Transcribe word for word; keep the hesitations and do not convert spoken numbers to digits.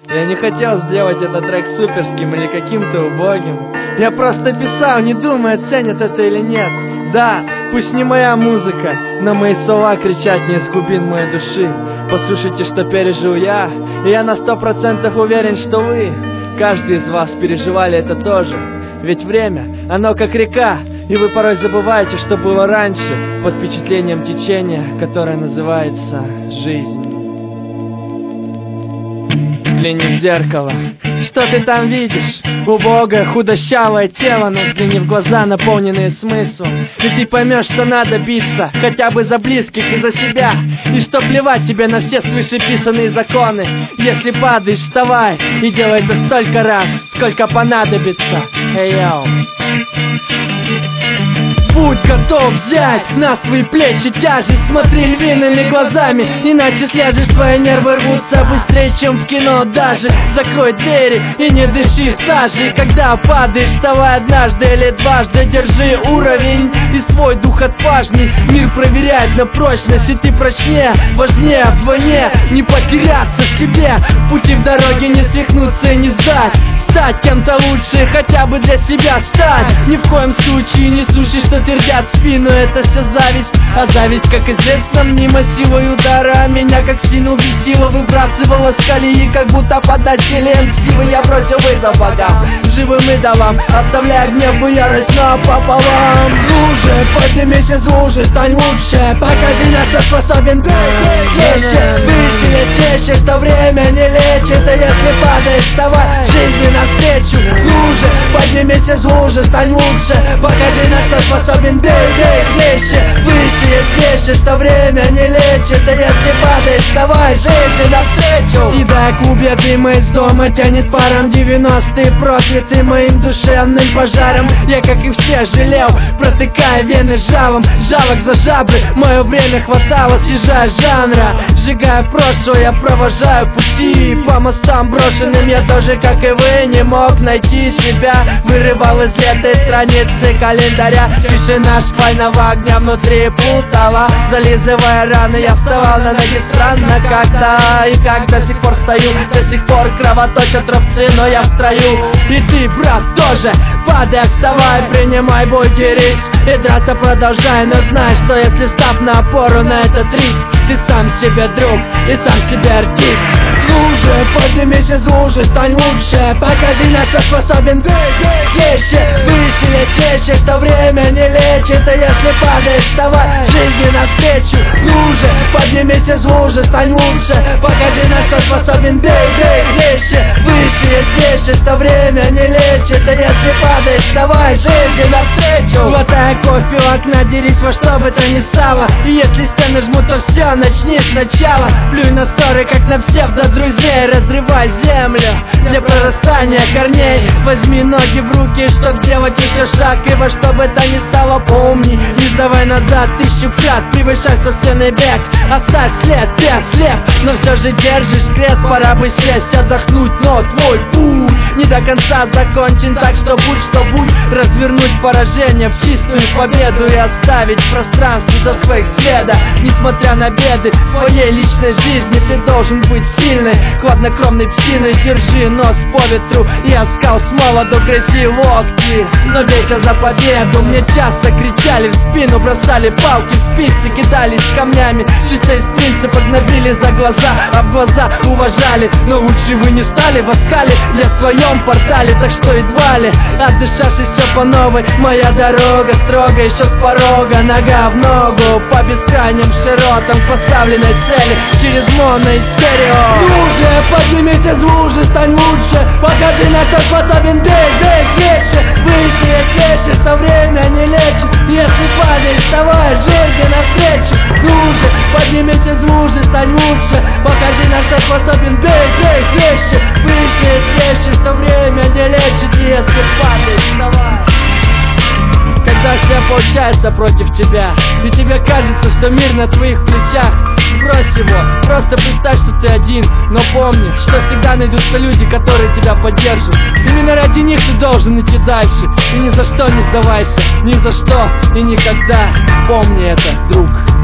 Я не хотел сделать этот трек суперским или каким-то убогим. Я просто писал, не думая, ценят это или нет. Да, пусть не моя музыка, но мои слова кричат не из глубин моей души. Послушайте, что пережил я, и я на сто процентов уверен, что вы, каждый из вас, переживали это тоже. Ведь время, оно как река, и вы порой забываете, что было раньше, под впечатлением течения, которое называется жизнь. Взгляни в зеркало, что ты там видишь? Убогое, худощавое тело, но взгляни в глаза, наполненные смыслом, и ты поймешь, что надо биться, хотя бы за близких и за себя, и что плевать тебе на все свышеписанные законы. Если падаешь, вставай и делай это столько раз, сколько понадобится. Эй, йоу. Будь готов взять на свои плечи тяжесть, смотри львиными глазами, иначе слежешь, твои нервы рвутся быстрее, чем в кино даже. Закрой двери и не дыши сажей, когда падаешь, вставай однажды или дважды, держи уровень и свой дух отважный. Мир проверяет на прочность, и ты прочнее, важнее вдвойне не потеряться в себе, в пути в дороге не свихнуться и не сдать, стать кем-то лучше, хотя бы для себя стать. Ни в коем случае не слушай, что твердят в спину, это все зависть. А зависть, как известно, мимо силой удара меня как сильно бесила, выбрасывала с колеи, как будто податели эм си вы. Я бросил вызов богам, живым идолам, оставляя гнев и ярость напополам. Лужи, поднимись из лужи, стань лучше, покажи, на что способен быть легче, выше, если что время не лечит, а если падаешь, вставай жизни навстречу. Лужи, поднимись из лужи, стань лучше, покажи, на что способен, бей, бей, клещи, выше, если что время не лечит, а если падаешь, вставай жизни навстречу. Съедая клубья дыма из дома, тянет паром девяностые, прокляты моим душевным пожаром. Я, как и все, жалел, протыкая вены жалом, жалок за жабры, мое время хватало, съезжая с жанра, сжигая прошлое, я провожаю пути по мостам брошенным. Я тоже, как и вы, не мог найти себя, вырывал из этой страницы календаря. Тишина шпального огня внутри путала, зализывая раны, я вставал на ноги странно как-то, и как до сих пор стою, до сих пор кровоточат рубцы, но я в строю. И ты, брат, тоже падай, вставай, принимай бой, дерись и драться продолжай, но знай, что если став на опору на этот риск, ты сам себе друг и сам себе артист. Лужи, поднимись из лужи, стань лучше, покажи, на что способен быть легче, выше, если что время не лечит, а если падаешь, вставай жизни навстречу. Лужи, поднимись из лужи, стань лучше, покажи, на что способен, бей, бей, легче, выше, если что время не лечит, а если падаешь, вставай жизни навстречу. Глотая кофе у окна, дерись во что бы то ни стало, и если стены жмут, то все, начни сначала. Плюй на ссоры, как на псевдо друзей, разрывай землю для прорастания корней. Возьми ноги в руки, чтоб сделать еще шаг, и во что бы то ни стало, помни, не сдавай назад тысячу крат, превышай собственный бег, оставь след, ты ослеп, но все же держишь крест. Пора бы сесть, отдохнуть, но твой путь не до конца закончен, так что будь что будь, развернуть поражение в чистую победу и оставить в пространстве за своих следа. Несмотря на беды в твоей личной жизни, ты должен быть сильной, хладнокровной псиной. Держи нос по ветру и оскал с молоду, грызи локти, но бейся за победу. Мне часто кричали в спину, бросали палки в спицы, кидались камнями, чисто из принципа гнобили за глаза, а в глаза уважали, но лучше вы не стали, воскали для в своем портале, так что едва ли отдышавшись все по новой. Моя дорога строго еще с порога, нога в ногу по бескрайним широтам поставленной цели через моно и стерео. Лужи, поднимись из лужи, стань лучше, покажи, на что способен, бей, бей, легче, выше, легче, что время не лечит, если падаешь, вставай жизни навстречу. Лужи, поднимись из лужи, стань лучше, покажи, на что способен, бей, бей, легче, выше, легче, что время не лечит, если падаешь, вставай. Когда все получается против тебя, и тебе кажется, что мир на твоих плечах, брось его, просто представь, что ты один, но помни, что всегда найдутся люди, которые тебя поддержат. Именно ради них ты должен идти дальше, и ни за что не сдавайся, ни за что и никогда, помни это, друг.